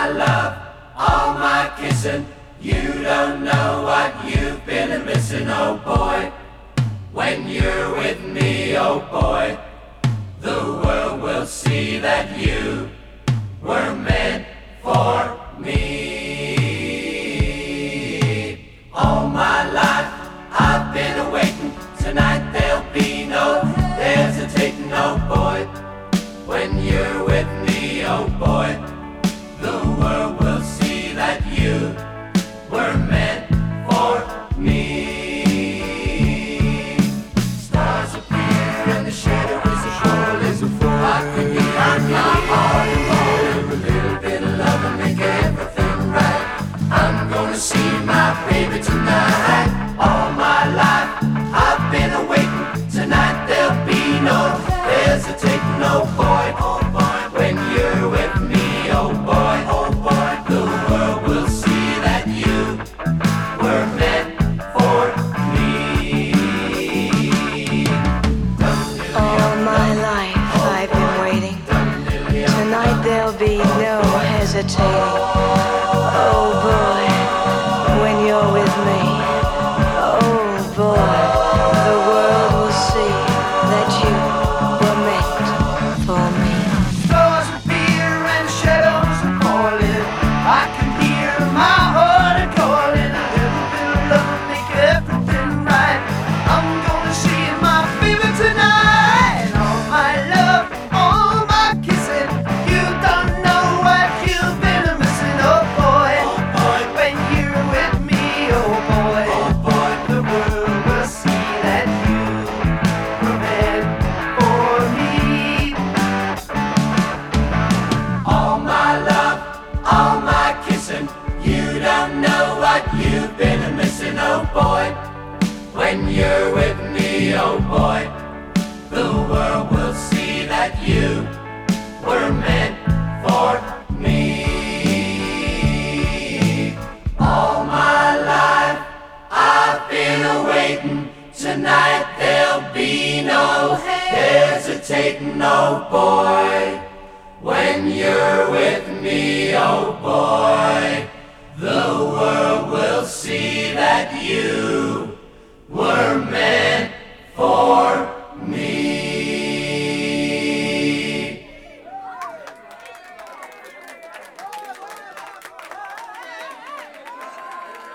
my love, all my kissing. You don't know what you've been missing, oh boy. When you're with me, oh boy, the world will see that you were meant for me. All my life I've been waiting. Tonight there'll be no hesitating, oh boy. When you're with me, oh boy, the world will see that you were meant for me. Stars appear and the shadow is a fall as a fall. I could be on my heart and fall. A little bit of love and make everything right. I'm gonna see my baby tonight. All my life I've been waiting. Tonight there'll be no hesitating, oh boy, oh boy. When you're with me, oh boy, oh boy, the world will see that you were meant for me. All my life I've been waiting. Tonight there'll be no hesitating. Oh boy, when you're with me, oh boy, the world will see that you were meant for me. Stars appear and shadows are falling. I can hear my heart calling. A little bit of love will make everything right. I'm gonna see my baby tonight. All my love, all my kissing. You don't know what you've been missing, oh boy. Oh boy, when you're with me, oh boy. Oh boy, the world will see that you were meant for me. All my love, all my kissing. You don't know what you've been missing, oh boy. When you're with me, oh boy, the world will see that you were meant for me. All my life I've been waiting. Tonight there'll be no hesitating, oh boy. When you're with me, oh boy, the world will see that you were meant